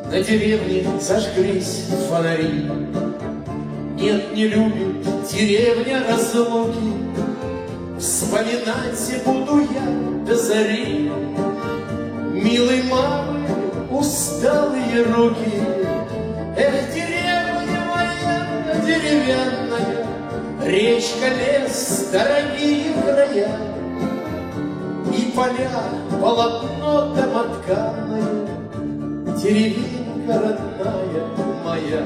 На деревне зажглись фонари. Нет, не любит деревня разлуки. Вспоминать буду я до зари милой мамы усталые руки. Эх, деревня моя деревянная, речка, лес, дорогие края, и поля, полотно домотканое, деревенька родная моя.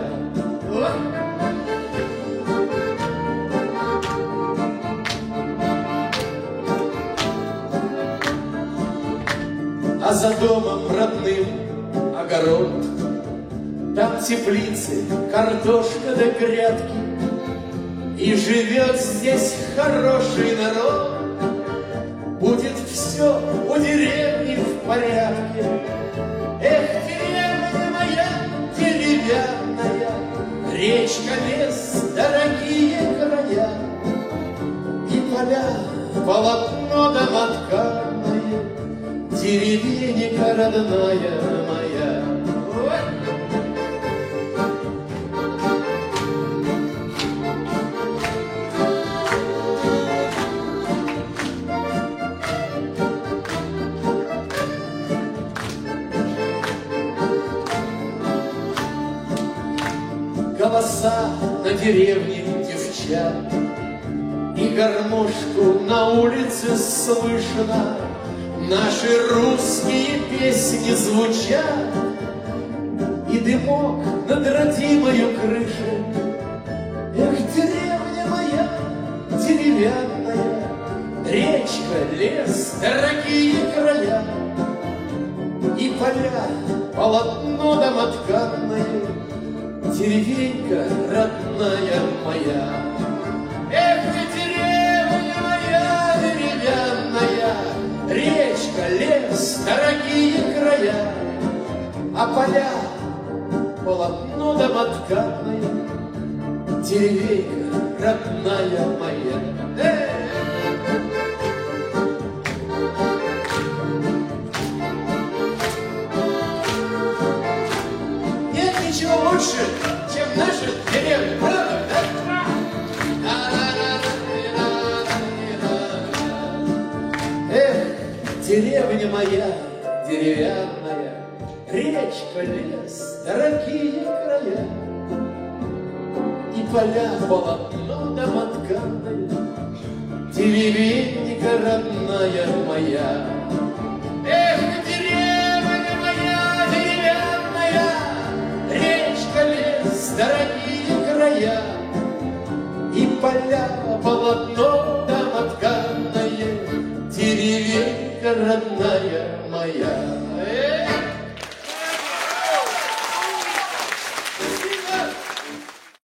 А за домом родным огород, там теплицы, картошка да грядки, и живет здесь хороший народ. Будет все у деревни в порядке. Эх, деревня моя деревянная, речка, лес, дорогие края, и поля, полотно домотканое, деревенька родная моя. Голоса на деревне девчат, и гармошку на улице слышно. Наши русские песни звучат, и дымок над родимою крышей. Эх, деревня моя деревянная, речка, лес, дорогие края, и поля, полотно домотканное, деревенька родная моя. Эх, деревня моя деревянная, речка, лес, дорогие края, а поля, полотно домотканое, деревенька родная моя. Нет ничего лучше, чем наша деревня, правда, да? Эх, деревня моя деревянная, речка, лес, дорогие края, и поля, полотно домотканое, деревенька родная моя. Эх, деревня моя деревянная, речка, лес, дорогие края, и поля, полотно домотканое, деревенька родная моя.